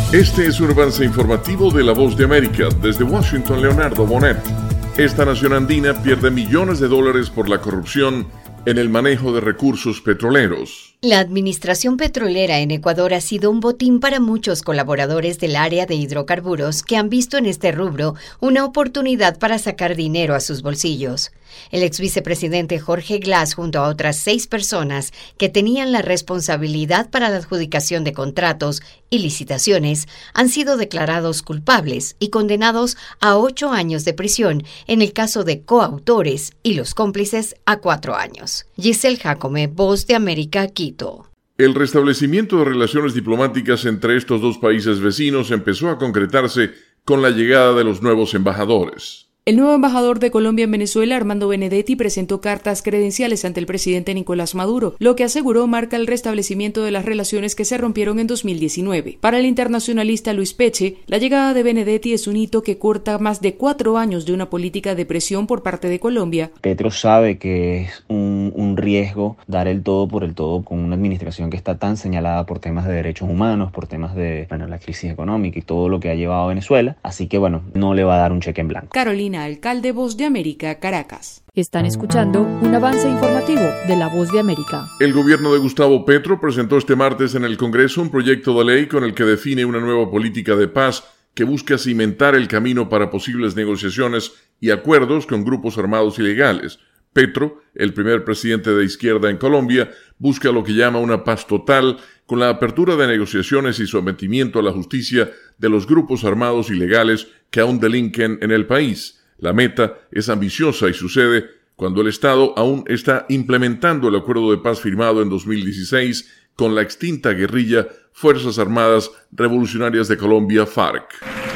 Este es un avance informativo de La Voz de América. Desde Washington, Leonardo Bonet. Esta nación andina pierde millones de dólares por la corrupción en el manejo de recursos petroleros. La administración petrolera en Ecuador ha sido un botín para muchos colaboradores del área de hidrocarburos que han visto en este rubro una oportunidad para sacar dinero a sus bolsillos. El ex vicepresidente Jorge Glass, junto a otras 6 personas que tenían la responsabilidad para la adjudicación de contratos y licitaciones, han sido declarados culpables y condenados a 8 años de prisión en el caso de coautores y los cómplices a 4 años. Giselle Jacome, Voz de América, Quito. El restablecimiento de relaciones diplomáticas entre estos dos países vecinos empezó a concretarse con la llegada de los nuevos embajadores. El nuevo embajador de Colombia en Venezuela, Armando Benedetti, presentó cartas credenciales ante el presidente Nicolás Maduro, lo que aseguró marca el restablecimiento de las relaciones que se rompieron en 2019. Para el internacionalista Luis Peche, la llegada de Benedetti es un hito que corta más de 4 años de una política de presión por parte de Colombia. Petro sabe que es un riesgo dar el todo por el todo con una administración que está tan señalada por temas de derechos humanos, por temas de la crisis económica y todo lo que ha llevado a Venezuela, así que no le va a dar un cheque en blanco. Carolina Alcalde, Voz de América, Caracas. Están escuchando un avance informativo de La Voz de América. El gobierno de Gustavo Petro presentó este martes en el Congreso un proyecto de ley con el que define una nueva política de paz que busca cimentar el camino para posibles negociaciones y acuerdos con grupos armados ilegales. Petro, el primer presidente de izquierda en Colombia, busca lo que llama una paz total con la apertura de negociaciones y sometimiento a la justicia de los grupos armados ilegales que aún delinquen en el país. La meta es ambiciosa y sucede cuando el Estado aún está implementando el acuerdo de paz firmado en 2016 con la extinta guerrilla Fuerzas Armadas Revolucionarias de Colombia, FARC.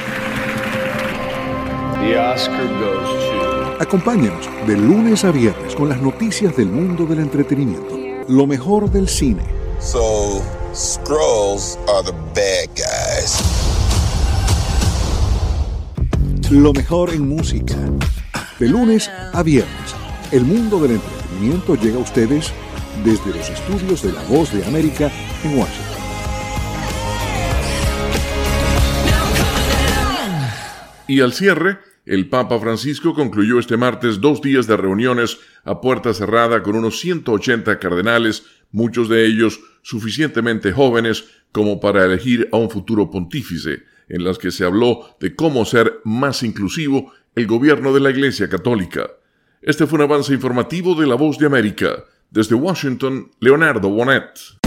The Oscar goes to... Acompáñenos de lunes a viernes con las noticias del mundo del entretenimiento. Lo mejor del cine. So, Skrulls are the bad guys. Lo mejor en música. De lunes a viernes, el mundo del entretenimiento llega a ustedes desde los estudios de La Voz de América en Washington. Y al cierre, el Papa Francisco concluyó este martes 2 días de reuniones a puerta cerrada con unos 180 cardenales, muchos de ellos suficientemente jóvenes como para elegir a un futuro pontífice, en las que se habló de cómo ser más inclusivo el gobierno de la Iglesia Católica. Este fue un avance informativo de La Voz de América. Desde Washington, Leonardo Bonet.